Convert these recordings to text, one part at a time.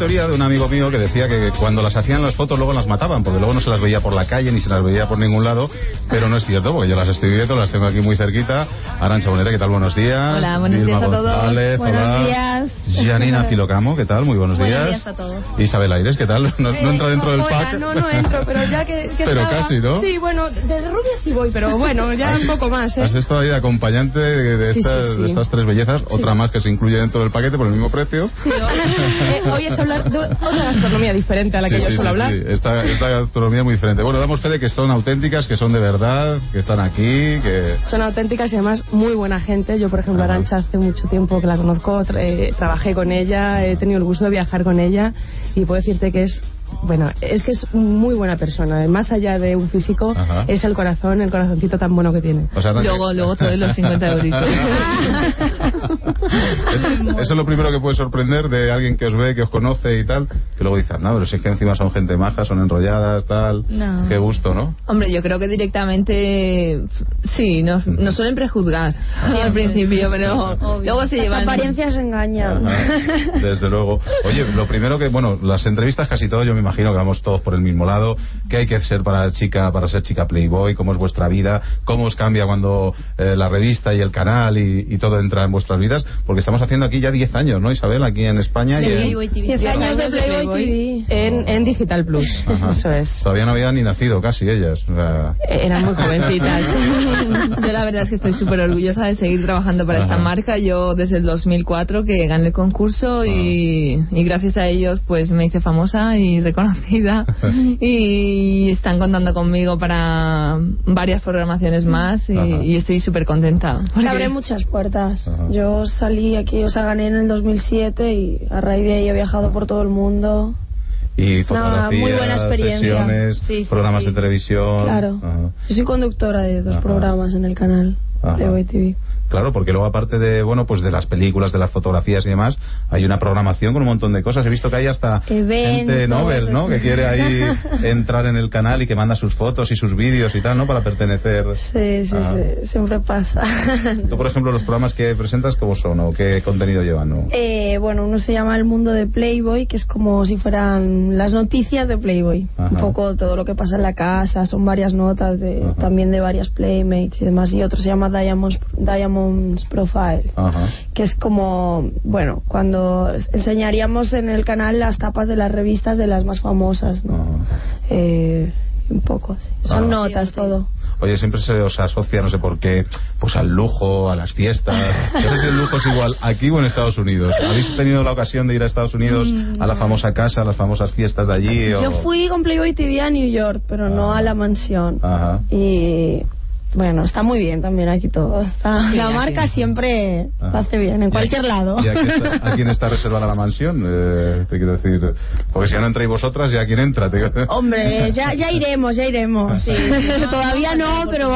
teoría de un amigo mío que decía que cuando las hacían las fotos luego las mataban, porque luego no se las veía por la calle ni se las veía por ningún lado, pero no es cierto, porque yo las estoy viendo, las tengo aquí muy cerquita. Arantxa Bonera, ¿qué tal? Buenos días. Hola, buenos días a todos. González, buenos días. Janina Filocamo, ¿qué tal? Muy buenos días. Buenos días a todos. Isabel Aires, ¿qué tal? ¿No entra dentro del pack? No entro, pero ya que pero estaba... casi, ¿no? Sí, bueno, de rubia sí voy, pero bueno, ya un poco más, ¿eh? Has estado ahí de acompañante de estas tres bellezas, otra más que se incluye dentro del paquete por el mismo precio. Sí, hoy es hablar de otra gastronomía diferente a la que yo suelo hablar. Sí, esta gastronomía muy diferente. Bueno, damos fe de que son auténticas, que son de verdad, que están aquí, que... Son auténticas y además muy buena gente. Yo, por ejemplo, Arantxa hace mucho tiempo que la conozco, trabajé con ella, he tenido el gusto de viajar con ella y puedo decirte que es... Bueno, es que es muy buena persona. Más allá de un físico, es el corazoncito tan bueno que tiene. O sea, luego te doy los 50 euritos. Eso es lo primero que puede sorprender de alguien que os ve, que os conoce y tal, que luego dicen, no, pero si es que encima son gente maja, son enrolladas, tal. No. Qué gusto, ¿no? Hombre, yo creo que directamente sí, nos suelen prejuzgar al principio, pero obvio. Luego se llevan... Las apariencias engañan. Desde luego. Oye, lo primero que, bueno, las entrevistas casi todos, yo me imagino que vamos todos por el mismo lado. ¿Qué hay que ser para ser chica Playboy? ¿Cómo es vuestra vida? ¿Cómo os cambia cuando la revista y el canal y todo entra en vuestras vidas? Porque estamos haciendo aquí ya 10 años, ¿no, Isabel? Aquí en España. Sí, y 10 años de Playboy TV. En Digital Plus. Ajá. Eso es. Todavía no habían ni nacido casi ellas. O sea... Eran muy jovencitas. Yo la verdad es que estoy súper orgullosa de seguir trabajando para esta marca. Yo desde el 2004 que gané el concurso y gracias a ellos pues me hice famosa y reconocida y están contando conmigo para varias programaciones más y estoy súper contenta. Porque... abre muchas puertas. Yo salí aquí, gané en el 2007 y a raíz de ahí he viajado por todo el mundo. Y fotografías, muy buena experiencia. sesiones, programas de televisión. Claro. Yo soy conductora de 2 programas en el canal Playboy TV. Claro, porque luego aparte de, bueno, pues de las películas, de las fotografías y demás, hay una programación con un montón de cosas. He visto que hay hasta gente Nobel, ¿no? Que quiere ahí entrar en el canal y que manda sus fotos y sus vídeos y tal, ¿no? Para pertenecer. Sí, siempre pasa. Tú, por ejemplo, los programas que presentas, ¿cómo son o qué contenido llevan, no? Bueno, uno se llama El Mundo de Playboy, que es como si fueran las noticias de Playboy. Un poco todo lo que pasa en la casa, son varias notas también de varias Playmates y demás. Y otro se llama Diamond's Profile, que es como, bueno, cuando enseñaríamos en el canal las tapas de las revistas de las más famosas, ¿no? Un poco así. Son notas, todo. Oye, siempre se os asocia, no sé por qué, pues al lujo, a las fiestas. No sé si el lujo es igual aquí o en Estados Unidos. ¿Habéis tenido la ocasión de ir a Estados Unidos a la famosa casa, a las famosas fiestas de allí? Yo fui con Playboy TV a New York, pero no a la mansión. Y... bueno, está muy bien también aquí todo. La marca siempre lo hace bien, en cualquier lado. ¿Y a quién está reservada la mansión? Te quiero decir, porque si ya no entráis vosotras, ¿ya quién entra? Hombre, ya iremos. Sí, Todavía no, pero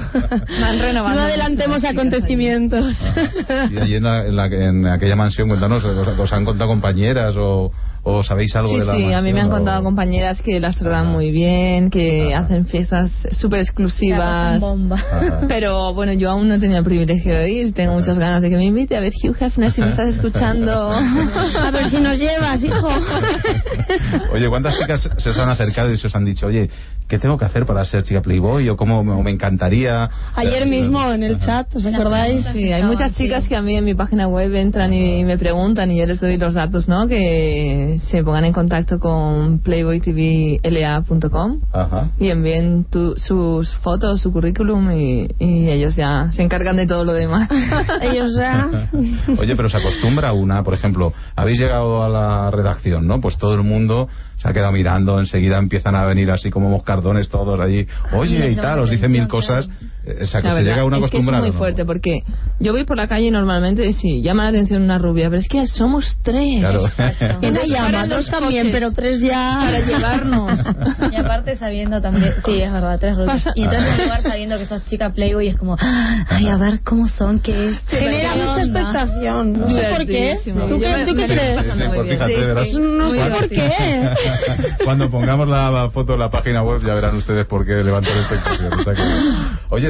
no adelantemos acontecimientos. Y allí en aquella mansión, cuéntanos, ¿os han contado compañeras o sabéis algo de la mansión? Sí, a mí me han contado compañeras que las tratan muy bien, que hacen fiestas súper exclusivas. Pero bueno, yo aún no he tenido el privilegio de ir. Tengo muchas ganas de que me invite. A ver, Hugh Hefner, si me estás escuchando. A ver si nos llevas, hijo. Oye, ¿cuántas chicas se os han acercado y se os han dicho, oye, ¿qué tengo que hacer para ser chica Playboy? ¿O cómo me encantaría? Ayer mismo en el chat, ¿os acordáis? Sí, hay muchas chicas que a mí en mi página web entran y me preguntan y yo les doy los datos, ¿no? Que se pongan en contacto con playboytvla.com y envíen sus fotos, su currículum y ellos ya se encargan de todo lo demás. Ellos ya. Oye, pero se acostumbra una, por ejemplo, habéis llegado a la redacción, ¿no? Pues todo el mundo se ha quedado mirando, enseguida empiezan a venir así como moscardones todos allí, oye y tal, os dicen mil cosas. O sea, que se llega a una acostumbrada. Es que es muy fuerte, porque yo voy por la calle y normalmente sí, llama la atención una rubia, pero es que somos 3. Claro. Y entonces llaman 2 también, pero 3 ya para llevarnos. Y aparte sabiendo también, sí, es verdad, 3 rubias. Y entonces en lugar sabiendo que sos chica Playboy es como, ay, a ver cómo son, que genera mucha expectación. No sé por qué. ¿Tú qué crees? No sé por qué. Cuando pongamos la foto en la página web ya verán ustedes por qué levantan expectación. Oye,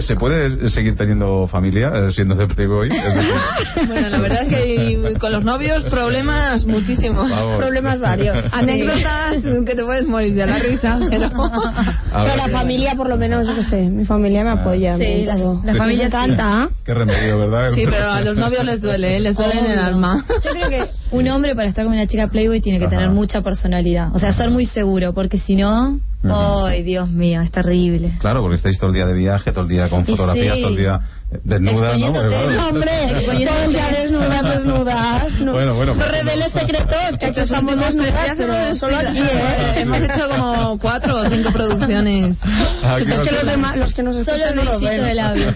¿Se puede seguir teniendo familia siendo de Playboy? Bueno, la verdad es que con los novios problemas muchísimos. Problemas varios. Anécdotas que te puedes morir de la risa. Pero la familia, por lo menos, yo qué sé, mi familia me apoya. Sí, la familia encanta. Qué remedio, ¿verdad? Sí, pero a los novios les duele en el alma. Yo creo que un hombre para estar con una chica Playboy tiene que tener mucha personalidad. O sea, ser muy seguro, porque si no... ¡Ay, Dios mío! Es terrible. Claro, porque estáis todo el día de viaje, todo el día con fotografías, todo el día desnudas, ¿no? Claro. Hombre, todo el día desnudas. No, bueno. No reveles secretos, que aquí estamos desnudas, pero solo aquí, Hemos hecho como 4 o 5 producciones. Es que los que nos escuchan no lo ven. De labios,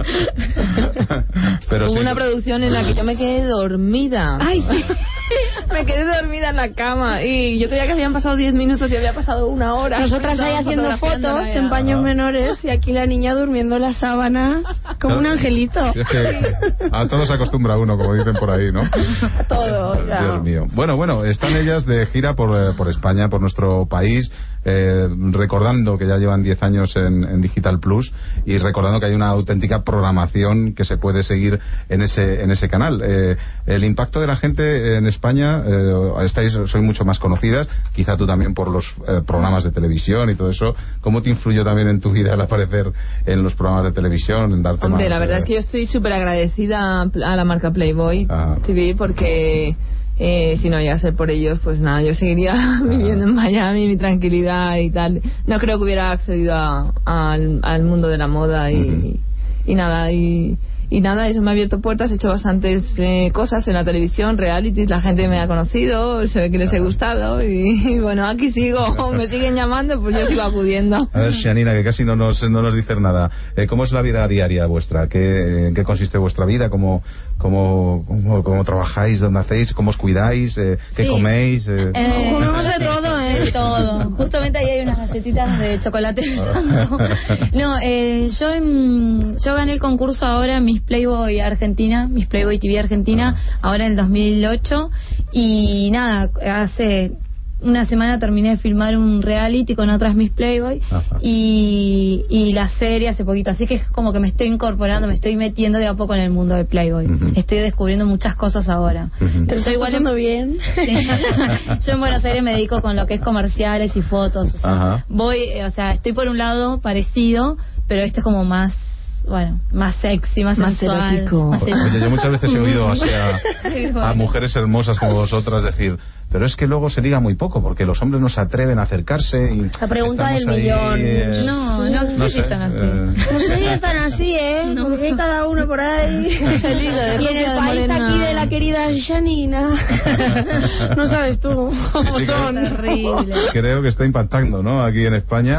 pero Hubo una producción en la que yo me quedé dormida. Ay, sí. Me quedé dormida en la cama y yo creía que habían pasado 10 minutos y había pasado 1 hora. Nosotras ahí haciendo fotos en paños menores y aquí la niña durmiendo en las sábanas como un angelito. Sí, es que a todo se acostumbra uno, como dicen por ahí, ¿no? A todo, ya. Dios mío. Bueno, están ellas de gira por España, por nuestro país, recordando que ya llevan 10 años en Digital Plus y recordando que hay una auténtica programación que se puede seguir en ese canal. El impacto de la gente en España, sois mucho más conocidas, quizá tú también por los programas de televisión y todo eso. ¿Cómo te influyó también en tu vida el aparecer en los programas de televisión, en darte Hombre, más? La verdad es que yo estoy súper agradecida a la marca Playboy TV porque si no llegase a ser por ellos, pues nada, yo seguiría viviendo en Miami, mi tranquilidad y tal. No creo que hubiera accedido al mundo de la moda y nada, eso me ha abierto puertas. He hecho bastantes cosas en la televisión, realities, la gente me ha conocido, se ve que les he gustado y bueno, aquí sigo, me siguen llamando, pues yo sigo acudiendo. A ver, Janina, que casi no nos dices nada. ¿Cómo es la vida diaria vuestra? ¿En qué consiste vuestra vida? ¿Cómo trabajáis? ¿Dónde hacéis? ¿Cómo os cuidáis? ¿Qué coméis? Comemos de todo, De todo. Justamente ahí hay unas galletitas de chocolate. No, yo gané el concurso ahora en Miss Playboy Argentina, Miss Playboy TV Argentina, ahora en el 2008 y nada, hace una semana terminé de filmar un reality con otras Miss Playboy y la serie hace poquito, así que es como que me estoy incorporando, me estoy metiendo de a poco en el mundo de Playboy. Estoy descubriendo muchas cosas ahora. Te lo estoy pasando bien. Yo en Buenos Aires me dedico con lo que es comerciales y fotos. O sea, estoy por un lado parecido, pero esto es como más sexy, más sensual, erótico. Oye, yo muchas veces he oído así a mujeres hermosas como vosotras decir, pero es que luego se liga muy poco porque los hombres no se atreven a acercarse y la pregunta del ahí, millón. No sé si están así. No sé si están así, porque hay cada uno por ahí. Y en el país aquí de la querida Janina no sabes tú cómo son. Terrible. Creo que está impactando, ¿no? Aquí en España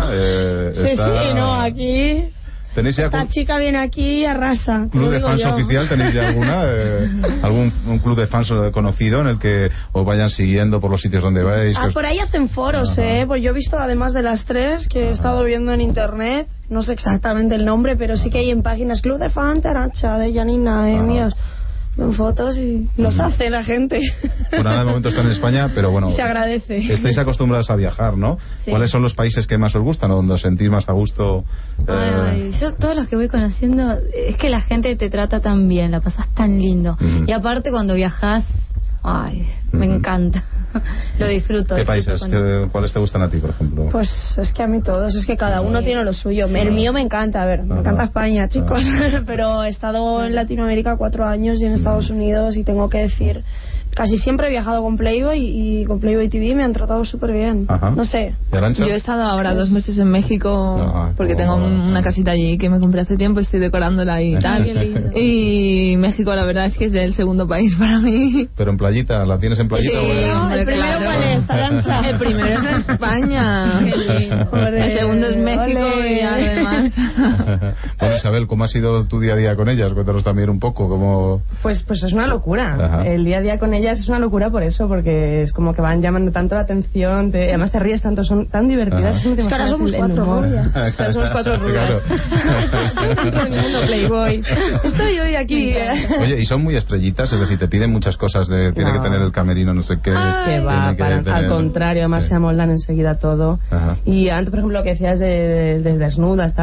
aquí ¿tenéis ya esta chica viene aquí y arrasa. ¿Club de fans oficial? ¿Tenéis ya alguna? ¿Un club de fans conocido en el que os vayan siguiendo por los sitios donde vais? Por ahí hacen foros, Pues yo he visto, además de las 3 que he estado viendo en internet, no sé exactamente el nombre, pero sí que hay en páginas Club de fans de Arantxa, de Janina, míos. En fotos y los hace la gente. Bueno, ahora de momento están en España, pero bueno, se agradece. Estáis acostumbradas a viajar, ¿no? Sí. ¿Cuáles son los países que más os gustan o donde os sentís más a gusto? Yo todos los que voy conociendo, es que la gente te trata tan bien, la pasás tan lindo. Y aparte cuando viajás, me encanta. Lo disfruto. ¿Qué países? ¿Cuáles te gustan a ti, por ejemplo? Pues es que a mí todos, es que cada uno tiene lo suyo. El mío me encanta, me encanta España, chicos. Pero he estado en Latinoamérica 4 años y en Estados Unidos y tengo que decir, casi siempre he viajado con Playboy y con Playboy TV me han tratado súper bien. No sé. Yo he estado ahora 2 meses en México porque tengo una casita allí que me compré hace tiempo y estoy decorándola y tal. Y México la verdad es que es el segundo país para mí. Pero en playita, ¿la tienes en playita? ¿El primero cuál es, Arantxa? El primero es España. El segundo es México y además. Bueno, Isabel, ¿cómo ha sido tu día a día con ellas? Cuéntanos también un poco cómo... Pues es una locura. El día a día con ellas es una locura por eso, porque es como que van llamando tanto la atención, además te ríes tanto, son tan divertidas. Es que ahora somos 4 rubias. Somos 4 rubias. Playboy. Estoy hoy aquí. Oye, y son muy estrellitas, es decir, te piden muchas cosas, tiene que tener el camerino, no sé qué. Que va, al contrario, además se amoldan enseguida todo. Y antes, por ejemplo, lo que decías de desnudas, tal,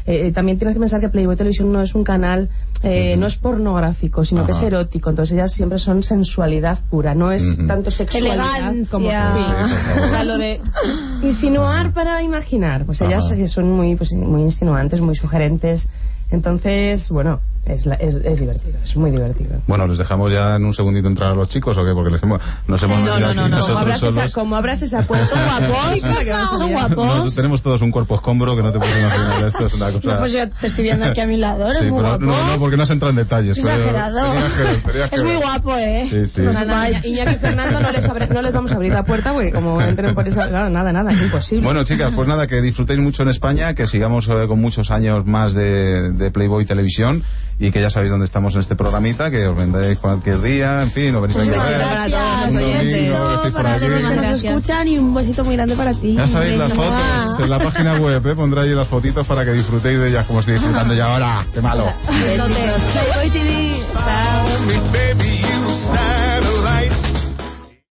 también tienes que pensar que Playboy Televisión no es un canal, no es pornográfico, sino que es erótico. Entonces ellas siempre son sensualidad pura, no es tanto sexualidad como o sea, lo de insinuar para imaginar. Pues ellas son muy insinuantes, muy sugerentes. Entonces, bueno, es divertido, es muy divertido. Bueno, les dejamos ya en un segundito entrar a los chicos, ¿o qué? Porque nos hemos metido aquí nosotros solos. Como abras esa puerta, son guapos, son guapos. Tenemos todos un cuerpo escombro que no te puedes imaginar. Esto es una cosa... No, pues yo te estoy viendo aquí a mi lado, eres muy guapo. No, porque no has entrado en detalles. Exagerado. Es muy guapo, Sí. Iñaki y Fernando no les vamos a abrir la puerta porque como entren por esa... Nada, imposible. Bueno, chicas, pues nada, que disfrutéis mucho en España, que sigamos con muchos años más de Playboy Televisión, y que ya sabéis dónde estamos en este programita, que os vendréis cualquier día, en fin, os venís a ver. Para todos los oyentes. Para los que nos escuchan, y un besito muy grande para ti. Ya sabéis las fotos en la página web, pondré ahí las fotitos para que disfrutéis de ellas como estoy disfrutando ya ahora. ¡Qué malo! Besotes. Playboy TV. Chao.